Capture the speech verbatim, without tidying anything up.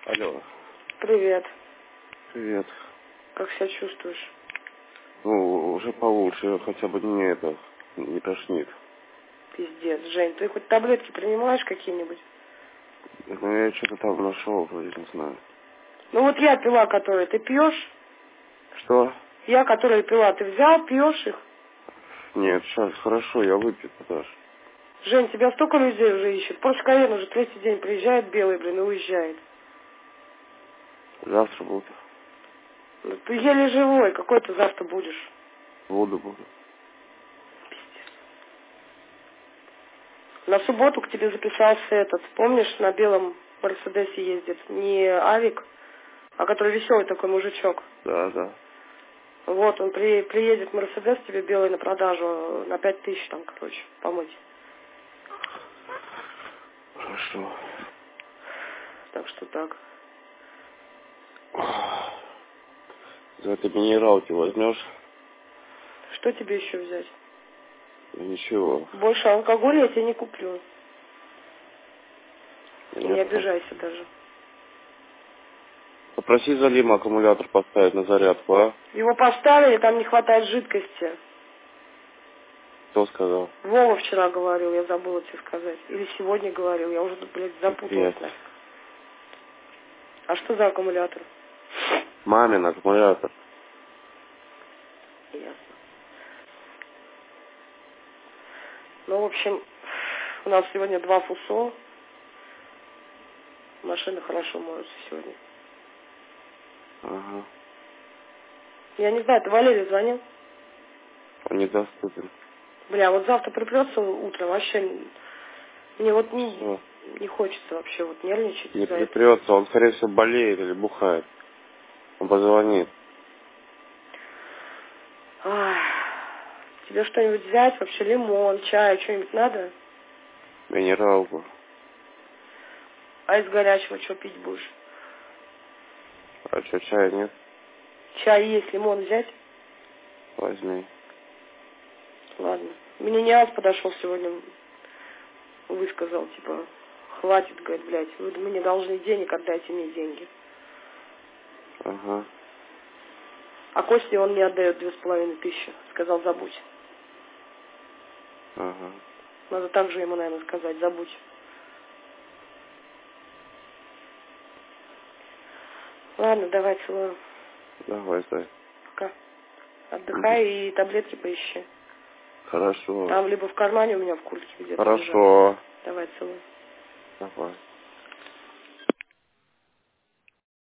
Алло. Привет. Привет. Как себя чувствуешь? Ну, уже получше, хотя бы не это, не тошнит. Пиздец, Жень, ты хоть таблетки принимаешь какие-нибудь? Ну, я что-то там нашел, вроде не знаю. Ну вот я пила, которые ты пьешь. Что? Я, которые пила, ты взял, пьешь их? Нет, сейчас хорошо, я выпью, Наташ. Жень, тебя столько людей уже ищет. Просто Ковен уже третий день приезжает белый, блин, и уезжает. Завтра буду. Ну, ты еле живой, какой ты завтра будешь? Буду, буду. На субботу к тебе записался этот, помнишь, на белом Мерседесе ездит. Не Авик, а который веселый такой мужичок. Да, да. Вот, он при, приедет Мерседес тебе белый на продажу на пять тысяч там, короче, помыть. Хорошо. Так что так. За это минералки возьмешь? Что тебе еще взять? Ничего. Больше алкоголя я тебе не куплю. И не Нет. обижайся даже. Попроси Залима аккумулятор поставить на зарядку, а? Его поставили, там не хватает жидкости. Кто сказал? Вова вчера говорил, я забыла тебе сказать. Или сегодня говорил, я уже, блядь, запуталась. Нет. А что за аккумулятор? Мамин аккумулятор. Ясно. Ну, в общем, у нас сегодня два фусо. Машины хорошо моются сегодня. Ага. Я не знаю, ты Валерий звонил? Он недоступен. Бля, вот завтра припрется утром, вообще мне вот не, Что? не хочется вообще вот нервничать Не из-за этого. припрется, он, скорее всего, болеет или бухает. Он позвонит. Ах, тебе что-нибудь взять? Вообще лимон, чай, что-нибудь надо? Минералку. А из горячего что пить будешь? А что, чая нет? Чай есть, лимон взять? Возьми. Ладно. Мне Ниас подошел сегодня, высказал, типа, хватит, говорит, блядь, вы мне должны денег, отдайте мне деньги. Ага. А Косте он не отдает две с половиной тысячи. Сказал, забудь. Ага. Надо также ему, наверное, сказать, забудь. Ладно, давай, целую. Давай, Зай. Пока. Отдыхай и таблетки поищи. Хорошо. Там либо в кармане у меня в куртке где-то лежат. Хорошо. Давай, целую. Давай.